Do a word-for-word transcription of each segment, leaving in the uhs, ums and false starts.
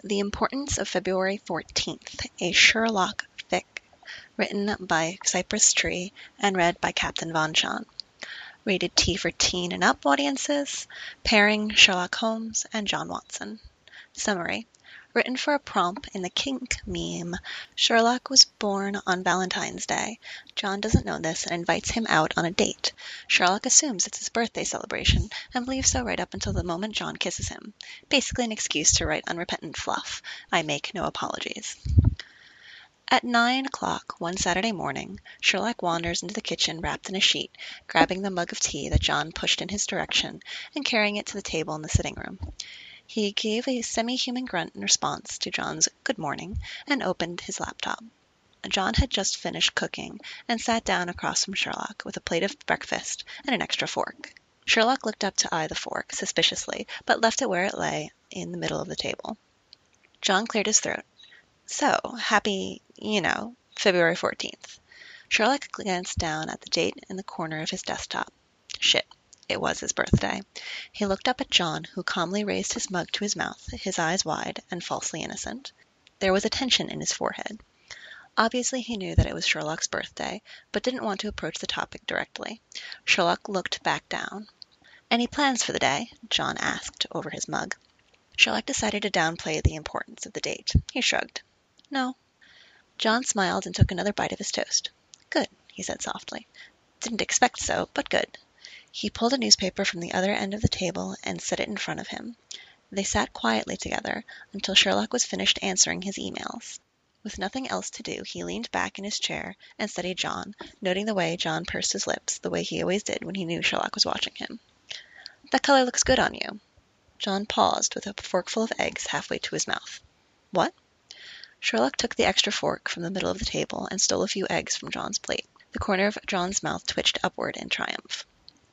The Importance of February fourteenth, a Sherlock fic, written by Cypress Tree and read by Captain Von Chan. Rated T for teen and up audiences, pairing Sherlock Holmes and John Watson. Summary. Written for a prompt in the kink meme, Sherlock was born on Valentine's Day. John doesn't know this and invites him out on a date. Sherlock assumes it's his birthday celebration and believes so right up until the moment John kisses him. Basically an excuse to write unrepentant fluff. I make no apologies. At nine o'clock one Saturday morning, Sherlock wanders into the kitchen wrapped in a sheet, grabbing the mug of tea that John pushed in his direction and carrying it to the table in the sitting room. He gave a semi-human grunt in response to John's "good morning" and opened his laptop. John had just finished cooking and sat down across from Sherlock with a plate of breakfast and an extra fork. Sherlock looked up to eye the fork suspiciously, but left it where it lay in the middle of the table. John cleared his throat. So, happy, you know, February fourteenth. Sherlock glanced down at the date in the corner of his desktop. Shit. It was his birthday. He looked up at John, who calmly raised his mug to his mouth, his eyes wide and falsely innocent. There was a tension in his forehead. Obviously he knew that it was Sherlock's birthday, but didn't want to approach the topic directly. Sherlock looked back down. "Any plans for the day?" John asked over his mug. Sherlock decided to downplay the importance of the date. He shrugged. "No." John smiled and took another bite of his toast. "Good," he said softly. "Didn't expect so, but good." He pulled a newspaper from the other end of the table and set it in front of him. They sat quietly together until Sherlock was finished answering his emails. With nothing else to do, he leaned back in his chair and studied John, noting the way John pursed his lips, the way he always did when he knew Sherlock was watching him. "That color looks good on you." John paused with a forkful of eggs halfway to his mouth. "What?" Sherlock took the extra fork from the middle of the table and stole a few eggs from John's plate. The corner of John's mouth twitched upward in triumph.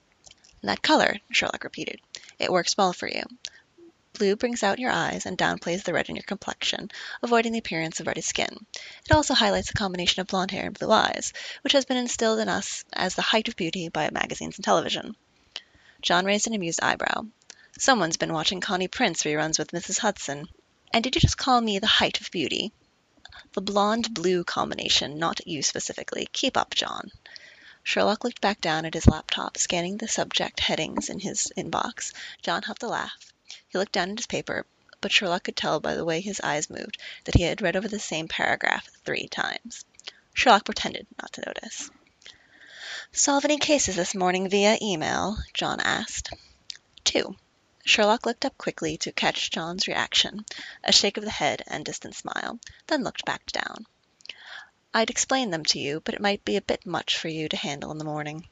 "That color," Sherlock repeated. "It works well for you. Blue brings out your eyes and downplays the red in your complexion, avoiding the appearance of reddish skin. It also highlights the combination of blonde hair and blue eyes, which has been instilled in us as the height of beauty by magazines and television." John raised an amused eyebrow. "Someone's been watching Connie Prince reruns with Missus Hudson. And did you just call me the height of beauty?" "The blonde-blue combination, not you specifically. Keep up, John." Sherlock looked back down at his laptop, scanning the subject headings in his inbox. John huffed a laugh. He looked down at his paper, but Sherlock could tell by the way his eyes moved that he had read over the same paragraph three times. Sherlock pretended not to notice. "Solve any cases this morning via email?" John asked. "Two." Sherlock looked up quickly to catch John's reaction, a shake of the head and distant smile, then looked back down. "I'd explain them to you, but it might be a bit much for you to handle in the morning."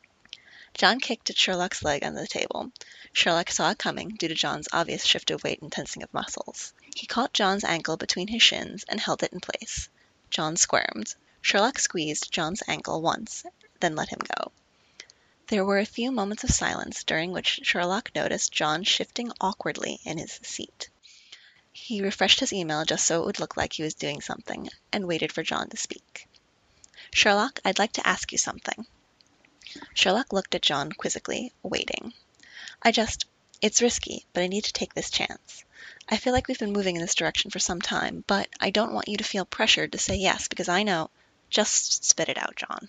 John kicked at Sherlock's leg under the table. Sherlock saw it coming, due to John's obvious shift of weight and tensing of muscles. He caught John's ankle between his shins and held it in place. John squirmed. Sherlock squeezed John's ankle once, then let him go. There were a few moments of silence, during which Sherlock noticed John shifting awkwardly in his seat. He refreshed his email just so it would look like he was doing something, and waited for John to speak. "Sherlock, I'd like to ask you something." Sherlock looked at John quizzically, waiting. I just... It's risky, but I need to take this chance. I feel like we've been moving in this direction for some time, but I don't want you to feel pressured to say yes, because I know... Just spit it out, John."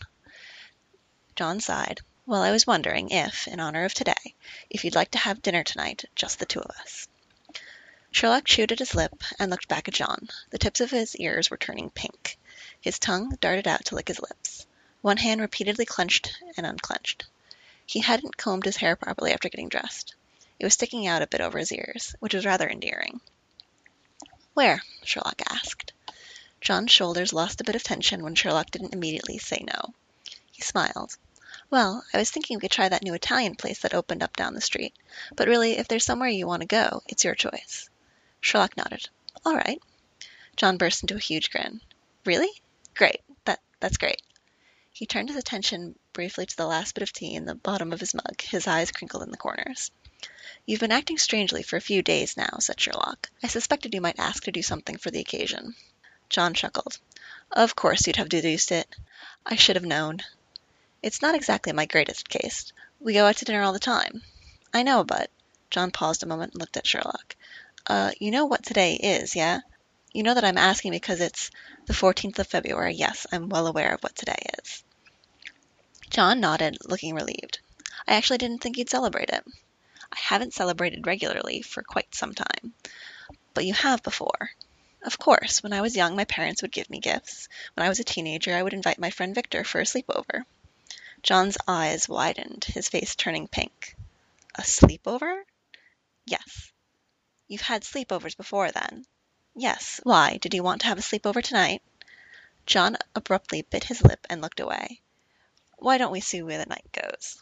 John sighed. "Well, I was wondering if, in honor of today, if you'd like to have dinner tonight, just the two of us." Sherlock chewed at his lip and looked back at John. The tips of his ears were turning pink. His tongue darted out to lick his lips. One hand repeatedly clenched and unclenched. He hadn't combed his hair properly after getting dressed. It was sticking out a bit over his ears, which was rather endearing. "Where?" Sherlock asked. John's shoulders lost a bit of tension when Sherlock didn't immediately say no. He smiled. "Well, I was thinking we could try that new Italian place that opened up down the street. But really, if there's somewhere you want to go, it's your choice." Sherlock nodded. "All right." John burst into a huge grin. "Really? Great. That that's great." He turned his attention briefly to the last bit of tea in the bottom of his mug, his eyes crinkled in the corners. "You've been acting strangely for a few days now," said Sherlock. "I suspected you might ask to do something for the occasion." John chuckled. "Of course you'd have deduced it. I should have known." "It's not exactly my greatest case. We go out to dinner all the time." "I know, but..." John paused a moment and looked at Sherlock. Uh, you know what today is, yeah? You know that I'm asking because it's the fourteenth of February. Yes, I'm well aware of what today is. John nodded, looking relieved. I actually didn't think you'd celebrate it. I haven't celebrated regularly for quite some time. But you have before. Of course, when I was young, my parents would give me gifts. When I was a teenager, I would invite my friend Victor for a sleepover. John's eyes widened, his face turning pink. A sleepover? Yes. You've had sleepovers before then? Yes. Why? Did you want to have a sleepover tonight? John abruptly bit his lip and looked away. Why don't we see where the night goes?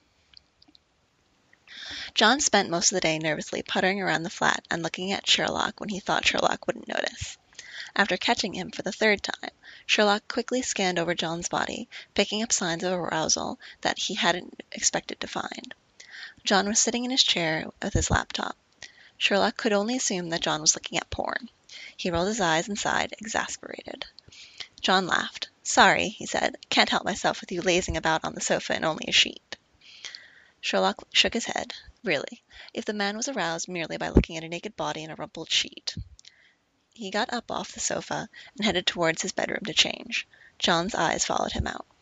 John spent most of the day nervously puttering around the flat and looking at Sherlock when he thought Sherlock wouldn't notice. After catching him for the third time, Sherlock quickly scanned over John's body, picking up signs of arousal that he hadn't expected to find. John was sitting in his chair with his laptop. Sherlock could only assume that John was looking at porn. He rolled his eyes and sighed, exasperated. John laughed. Sorry, he said. Can't help myself with you lazing about on the sofa in only a sheet. Sherlock shook his head. Really, if the man was aroused merely by looking at a naked body in a rumpled sheet. He got up off the sofa and headed towards his bedroom to change. John's eyes followed him out.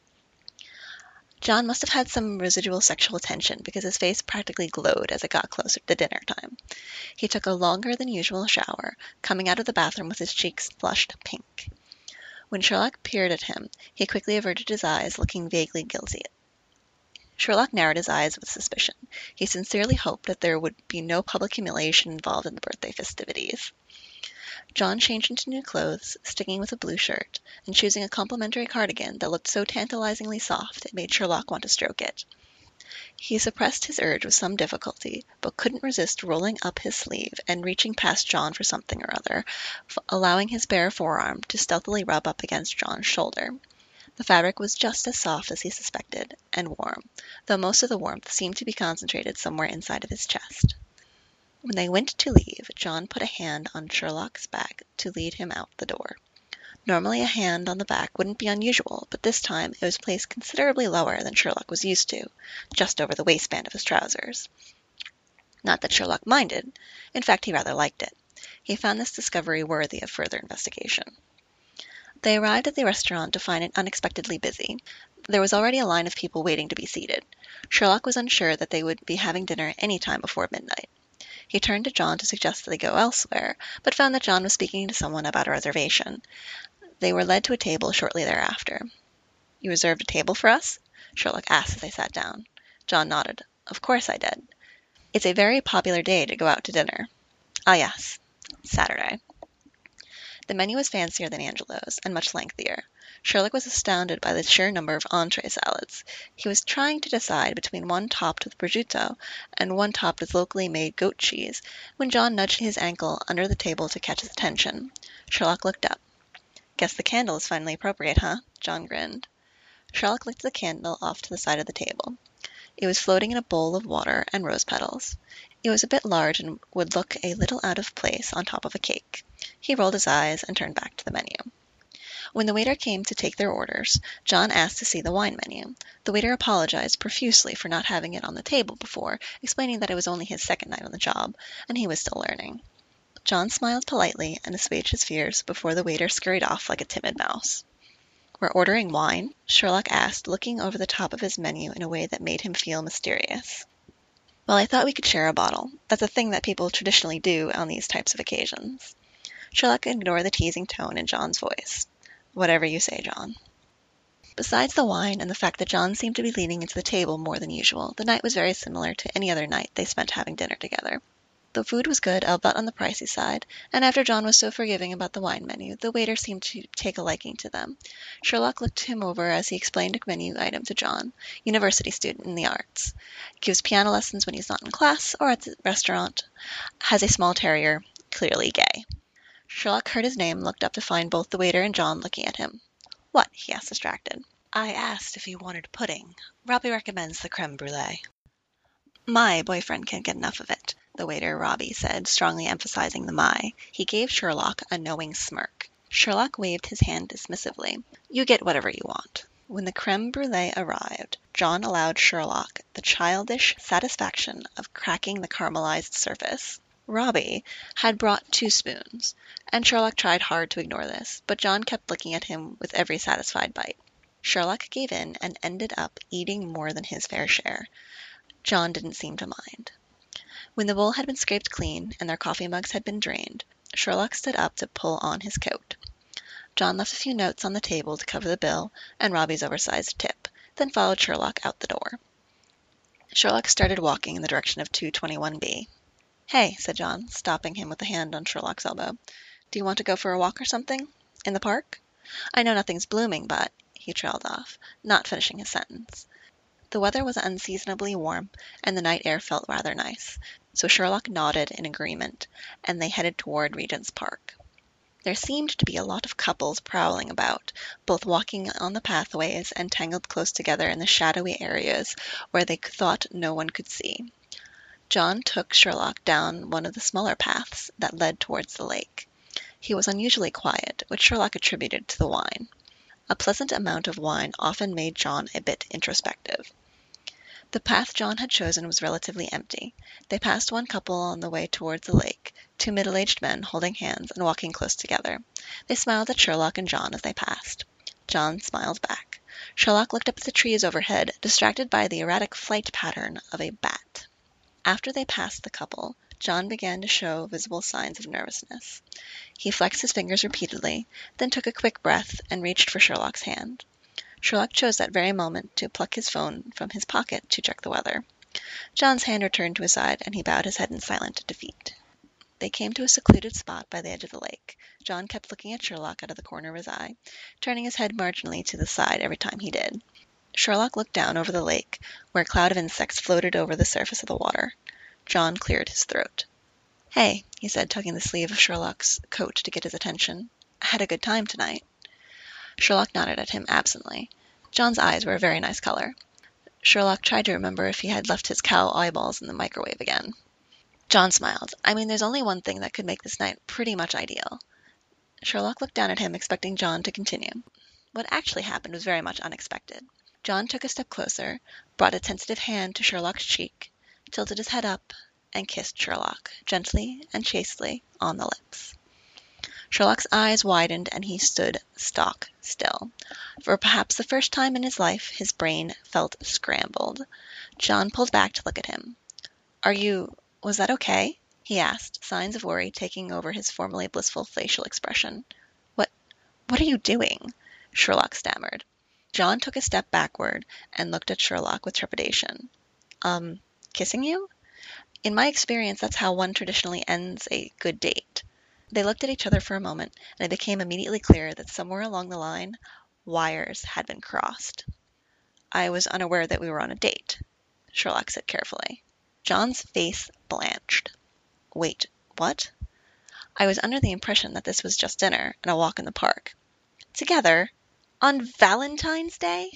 John must have had some residual sexual attention because his face practically glowed as it got closer to dinner time. He took a longer than usual shower, coming out of the bathroom with his cheeks flushed pink. When Sherlock peered at him, he quickly averted his eyes, looking vaguely guilty. Sherlock narrowed his eyes with suspicion. He sincerely hoped that there would be no public humiliation involved in the birthday festivities. John changed into new clothes, sticking with a blue shirt, and choosing a complimentary cardigan that looked so tantalizingly soft it made Sherlock want to stroke it. He suppressed his urge with some difficulty, but couldn't resist rolling up his sleeve and reaching past John for something or other, allowing his bare forearm to stealthily rub up against John's shoulder. The fabric was just as soft as he suspected, and warm, though most of the warmth seemed to be concentrated somewhere inside of his chest. When they went to leave, John put a hand on Sherlock's back to lead him out the door. Normally a hand on the back wouldn't be unusual, but this time it was placed considerably lower than Sherlock was used to, just over the waistband of his trousers. Not that Sherlock minded. In fact, he rather liked it. He found this discovery worthy of further investigation. They arrived at the restaurant to find it unexpectedly busy. There was already a line of people waiting to be seated. Sherlock was unsure that they would be having dinner any time before midnight. He turned to John to suggest that they go elsewhere, but found that John was speaking to someone about a reservation. They were led to a table shortly thereafter. You reserved a table for us? Sherlock asked as they sat down. John nodded. Of course I did. It's a very popular day to go out to dinner. Ah, yes. Saturday. The menu was fancier than Angelo's, and much lengthier. Sherlock was astounded by the sheer number of entree salads. He was trying to decide between one topped with prosciutto and one topped with locally made goat cheese, when John nudged his ankle under the table to catch his attention. Sherlock looked up. Guess the candle is finally appropriate, huh? John grinned. Sherlock licked the candle off to the side of the table. It was floating in a bowl of water and rose petals. It was a bit large and would look a little out of place on top of a cake. He rolled his eyes and turned back to the menu. When the waiter came to take their orders, John asked to see the wine menu. The waiter apologized profusely for not having it on the table before, explaining that it was only his second night on the job, and he was still learning. John smiled politely and assuaged his fears before the waiter scurried off like a timid mouse. We're ordering wine? Sherlock asked, looking over the top of his menu in a way that made him feel mysterious. Well, I thought we could share a bottle. That's a thing that people traditionally do on these types of occasions. Sherlock ignored the teasing tone in John's voice. Whatever you say, John. Besides the wine and the fact that John seemed to be leaning into the table more than usual, the night was very similar to any other night they spent having dinner together. The food was good, albeit on the pricey side, and after John was so forgiving about the wine menu, the waiter seemed to take a liking to them. Sherlock looked him over as he explained a menu item to John, university student in the arts. Gives piano lessons when he's not in class or at the restaurant. Has a small terrier, clearly gay. Sherlock heard his name, looked up to find both the waiter and John looking at him. What? He asked, distracted. I asked if he wanted pudding. Robbie recommends the creme brulee. My boyfriend can't get enough of it, the waiter, Robbie, said, strongly emphasizing the my. He gave Sherlock a knowing smirk. Sherlock waved his hand dismissively. You get whatever you want. When the creme brulee arrived, John allowed Sherlock the childish satisfaction of cracking the caramelized surface. Robbie, had brought two spoons, and Sherlock tried hard to ignore this, but John kept looking at him with every satisfied bite. Sherlock gave in and ended up eating more than his fair share. John didn't seem to mind. When the bowl had been scraped clean and their coffee mugs had been drained, Sherlock stood up to pull on his coat. John left a few notes on the table to cover the bill and Robbie's oversized tip, then followed Sherlock out the door. Sherlock started walking in the direction of two twenty-one B. "Hey," said John, stopping him with a hand on Sherlock's elbow. "Do you want to go for a walk or something? In the park? I know nothing's blooming, but—" he trailed off, not finishing his sentence. The weather was unseasonably warm, and the night air felt rather nice, so Sherlock nodded in agreement, and they headed toward Regent's Park. There seemed to be a lot of couples prowling about, both walking on the pathways and tangled close together in the shadowy areas where they thought no one could see. John took Sherlock down one of the smaller paths that led towards the lake. He was unusually quiet, which Sherlock attributed to the wine. A pleasant amount of wine often made John a bit introspective. The path John had chosen was relatively empty. They passed one couple on the way towards the lake, two middle-aged men holding hands and walking close together. They smiled at Sherlock and John as they passed. John smiled back. Sherlock looked up at the trees overhead, distracted by the erratic flight pattern of a bat. After they passed the couple, John began to show visible signs of nervousness. He flexed his fingers repeatedly, then took a quick breath and reached for Sherlock's hand. Sherlock chose that very moment to pluck his phone from his pocket to check the weather. John's hand returned to his side, and he bowed his head in silent defeat. They came to a secluded spot by the edge of the lake. John kept looking at Sherlock out of the corner of his eye, turning his head marginally to the side every time he did. Sherlock looked down over the lake, where a cloud of insects floated over the surface of the water. John cleared his throat. "Hey," he said, tugging the sleeve of Sherlock's coat to get his attention. "I had a good time tonight." Sherlock nodded at him absently. John's eyes were a very nice color. Sherlock tried to remember if he had left his cow eyeballs in the microwave again. John smiled. "I mean, there's only one thing that could make this night pretty much ideal." Sherlock looked down at him, expecting John to continue. What actually happened was very much unexpected. John took a step closer, brought a tentative hand to Sherlock's cheek, tilted his head up, and kissed Sherlock, gently and chastely, on the lips. Sherlock's eyes widened, and he stood stock still. For perhaps the first time in his life, his brain felt scrambled. John pulled back to look at him. "Are you... was that okay?" he asked, signs of worry taking over his formerly blissful facial expression. What... what are you doing?" Sherlock stammered. John took a step backward and looked at Sherlock with trepidation. Um, kissing you? In my experience, that's how one traditionally ends a good date." They looked at each other for a moment, and it became immediately clear that somewhere along the line, wires had been crossed. "I was unaware that we were on a date," Sherlock said carefully. John's face blanched. "Wait, what?" "I was under the impression that this was just dinner and a walk in the park." "Together? On Valentine's Day?"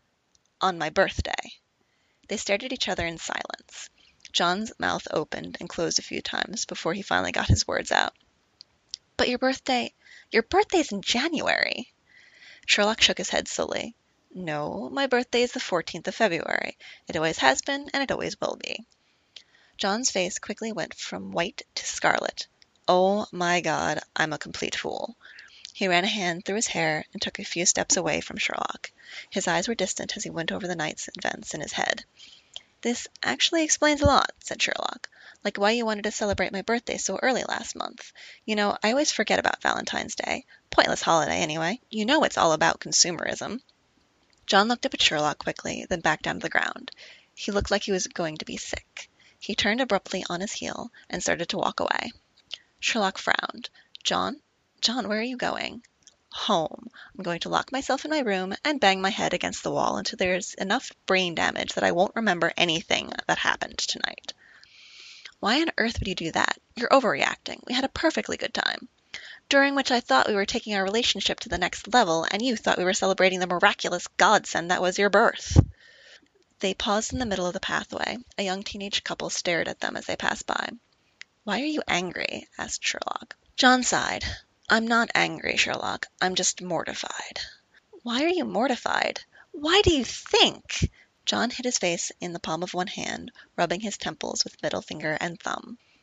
"On my birthday." They stared at each other in silence. John's mouth opened and closed a few times before he finally got his words out. "But your birthday... your birthday's in January." Sherlock shook his head slowly. "No, my birthday is the fourteenth of February. It always has been, and it always will be." John's face quickly went from white to scarlet. "Oh, my God, I'm a complete fool." He ran a hand through his hair and took a few steps away from Sherlock. His eyes were distant as he went over the night's events in his head. "This actually explains a lot," said Sherlock. "Like why you wanted to celebrate my birthday so early last month. You know, I always forget about Valentine's Day. Pointless holiday, anyway. You know it's all about consumerism." John looked up at Sherlock quickly, then back down to the ground. He looked like he was going to be sick. He turned abruptly on his heel and started to walk away. Sherlock frowned. "John? John, where are you going?" "Home. I'm going to lock myself in my room and bang my head against the wall until there's enough brain damage that I won't remember anything that happened tonight." "Why on earth would you do that? You're overreacting. We had a perfectly good time, during which I thought we were taking our relationship to the next level, and you thought we were celebrating the miraculous godsend that was your birth." They paused in the middle of the pathway. A young teenage couple stared at them as they passed by. "Why are you angry?" asked Sherlock. John sighed. "I'm not angry, Sherlock. I'm just mortified." "Why are you mortified? Why do you think?" John hid his face in the palm of one hand, rubbing his temples with middle finger and thumb.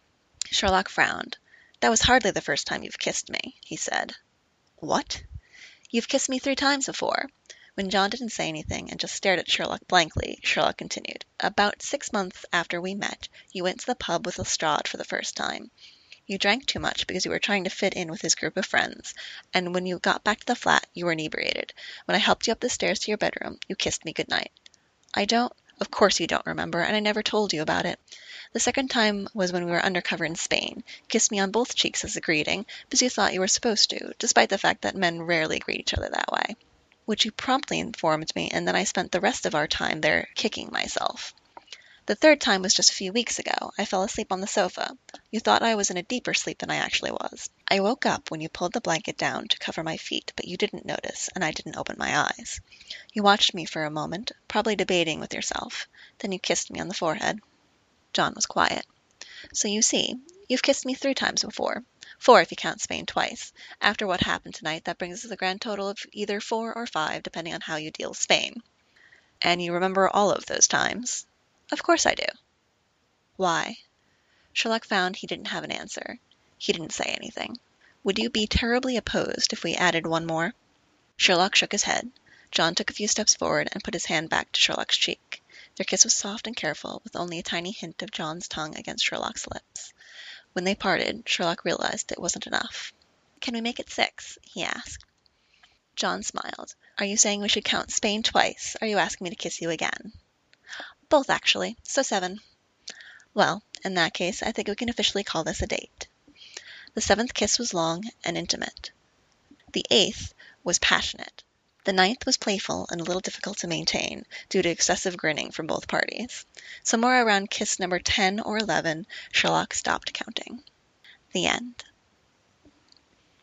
Sherlock frowned. "That was hardly the first time you've kissed me," he said. "What?" "You've kissed me three times before." When John didn't say anything and just stared at Sherlock blankly, Sherlock continued. "About six months after we met, you went to the pub with Lestrade for the first time. You drank too much because you were trying to fit in with his group of friends, and when you got back to the flat you were inebriated. When I helped you up the stairs to your bedroom, you kissed me good night." "I don't—" "Of course you don't remember, and I never told you about it. The second time was when we were undercover in Spain. You kissed me on both cheeks as a greeting, because you thought you were supposed to, despite the fact that men rarely greet each other that way. Which you promptly informed me, and then I spent the rest of our time there kicking myself. The third time was just a few weeks ago. I fell asleep on the sofa. You thought I was in a deeper sleep than I actually was. I woke up when you pulled the blanket down to cover my feet, but you didn't notice, and I didn't open my eyes. You watched me for a moment, probably debating with yourself. Then you kissed me on the forehead." John was quiet. "So you see, you've kissed me three times before. Four if you count Spain twice. After what happened tonight, that brings us a grand total of either four or five, depending on how you deal with Spain." "And you remember all of those times?" "Of course I do." "Why?" Sherlock found he didn't have an answer. He didn't say anything. "Would you be terribly opposed if we added one more?" Sherlock shook his head. John took a few steps forward and put his hand back to Sherlock's cheek. Their kiss was soft and careful, with only a tiny hint of John's tongue against Sherlock's lips. When they parted, Sherlock realized it wasn't enough. "Can we make it six?" he asked. John smiled. "Are you saying we should count Spain twice? Or are you asking me to kiss you again?" "Both, actually. So seven." "Well, in that case, I think we can officially call this a date." The seventh kiss was long and intimate. The eighth was passionate. The ninth was playful and a little difficult to maintain, due to excessive grinning from both parties. Somewhere around kiss number ten or eleven, Sherlock stopped counting. The end.